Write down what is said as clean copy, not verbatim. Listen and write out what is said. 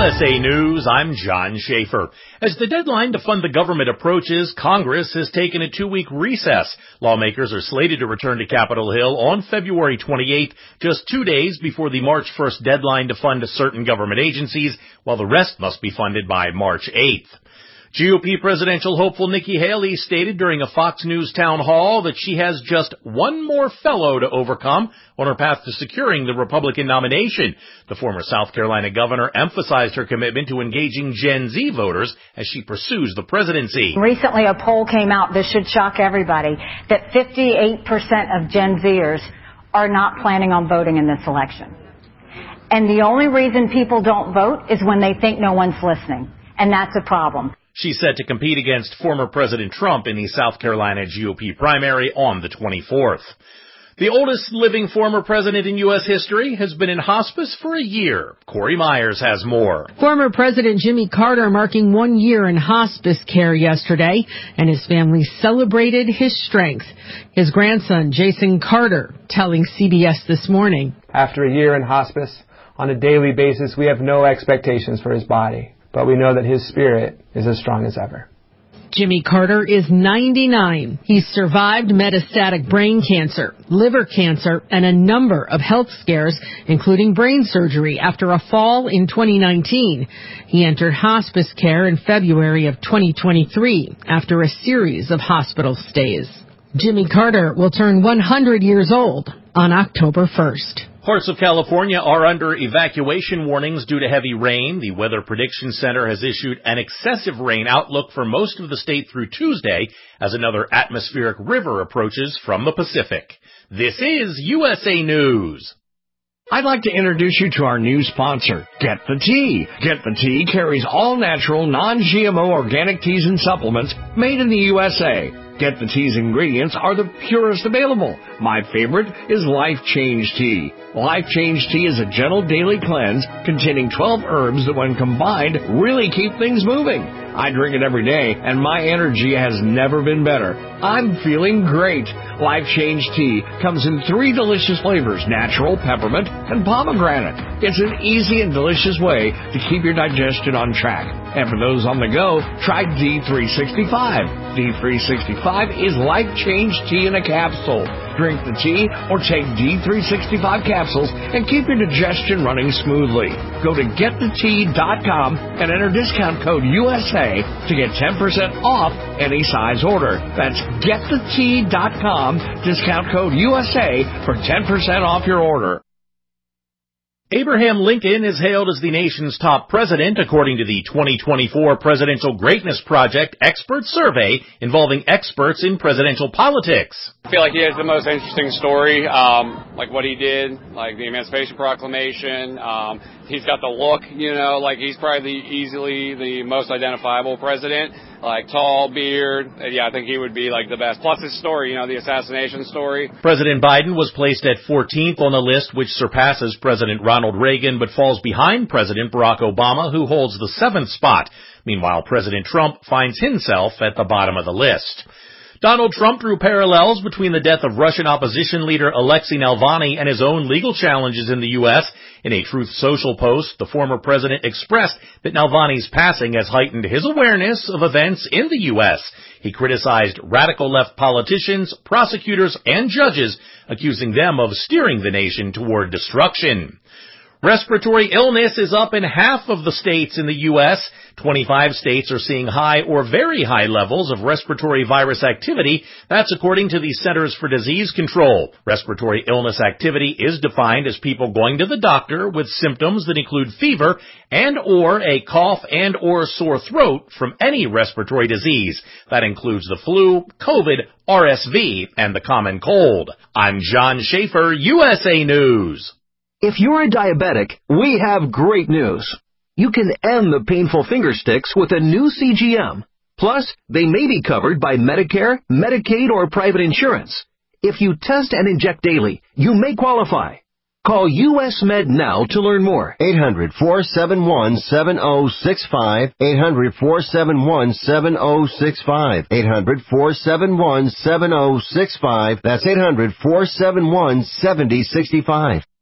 USA News, I'm John Schaefer. As the deadline to fund the government approaches, Congress has taken a 2-week recess. Lawmakers are slated to return to Capitol Hill on February 28th, just 2 days before the March 1st deadline to fund certain government agencies, while the rest must be funded by March 8th. GOP presidential hopeful Nikki Haley stated during a Fox News town hall that she has just one more fellow to overcome on her path to securing the Republican nomination. The former South Carolina governor emphasized her commitment to engaging Gen Z voters as she pursues the presidency. Recently, a poll came out, this should shock everybody, that 58% of Gen Zers are not planning on voting in this election. And the only reason people don't vote is when they think no one's listening. And that's a problem. She's set to compete against former President Trump in the South Carolina GOP primary on the 24th. The oldest living former president in U.S. history has been in hospice for a year. Corey Myers has more. Former President Jimmy Carter marking 1 year in hospice care yesterday, and his family celebrated his strength. His grandson, Jason Carter, telling CBS This Morning. After a year in hospice, on a daily basis, we have no expectations for his body. But we know that his spirit is as strong as ever. Jimmy Carter is 99. He's survived metastatic brain cancer, liver cancer, and a number of health scares, including brain surgery after a fall in 2019. He entered hospice care in February of 2023 after a series of hospital stays. Jimmy Carter will turn 100 years old on October 1st. Parts of California are under evacuation warnings due to heavy rain. The Weather Prediction Center has issued an excessive rain outlook for most of the state through Tuesday as another atmospheric river approaches from the Pacific. This is USA News. I'd like to introduce you to our new sponsor, Get the Tea. Get the Tea carries all natural, non-GMO organic teas and supplements made in the USA. Get the Tea's ingredients are the purest available. My favorite is Life Change Tea. Life Change Tea is a gentle daily cleanse containing 12 herbs that when combined really keep things moving. I drink it every day and my energy has never been better. I'm feeling great. Life Change Tea comes in 3 delicious flavors, natural, peppermint, and pomegranate. It's an easy and delicious way to keep your digestion on track. And for those on the go, try D365. D365 is Life Change Tea in a capsule. Drink the tea or take D365 capsules and keep your digestion running smoothly. Go to getthetea.com and enter discount code USA to get 10% off any size order. That's getthetea.com, discount code USA for 10% off your order. Abraham Lincoln is hailed as the nation's top president, according to the 2024 Presidential Greatness Project Expert Survey involving experts in presidential politics. I feel like he has the most interesting story, like what he did, like the Emancipation Proclamation. He's got the look, like he's probably easily the most identifiable president, like tall, beard. Yeah, I think he would be like the best. Plus his story, the assassination story. President Biden was placed at 14th on the list, which surpasses President Ronald Reagan, but falls behind President Barack Obama, who holds the 7th spot. Meanwhile, President Trump finds himself at the bottom of the list. Donald Trump drew parallels between the death of Russian opposition leader Alexei Navalny and his own legal challenges in the U.S. In a Truth Social post, the former president expressed that Navalny's passing has heightened his awareness of events in the U.S. He criticized radical left politicians, prosecutors, and judges, accusing them of steering the nation toward destruction. Respiratory illness is up in half of the states in the U.S. 25 states are seeing high or very high levels of respiratory virus activity. That's according to the Centers for Disease Control. Respiratory illness activity is defined as people going to the doctor with symptoms that include fever and or a cough and or sore throat from any respiratory disease. That includes the flu, COVID, RSV, and the common cold. I'm John Schaefer, USA News. If you're a diabetic, we have great news. You can end the painful finger sticks with a new CGM. Plus, they may be covered by Medicare, Medicaid, or private insurance. If you test and inject daily, you may qualify. Call US Med now to learn more. 800-471-7065. 800-471-7065. 800-471-7065. That's 800-471-7065.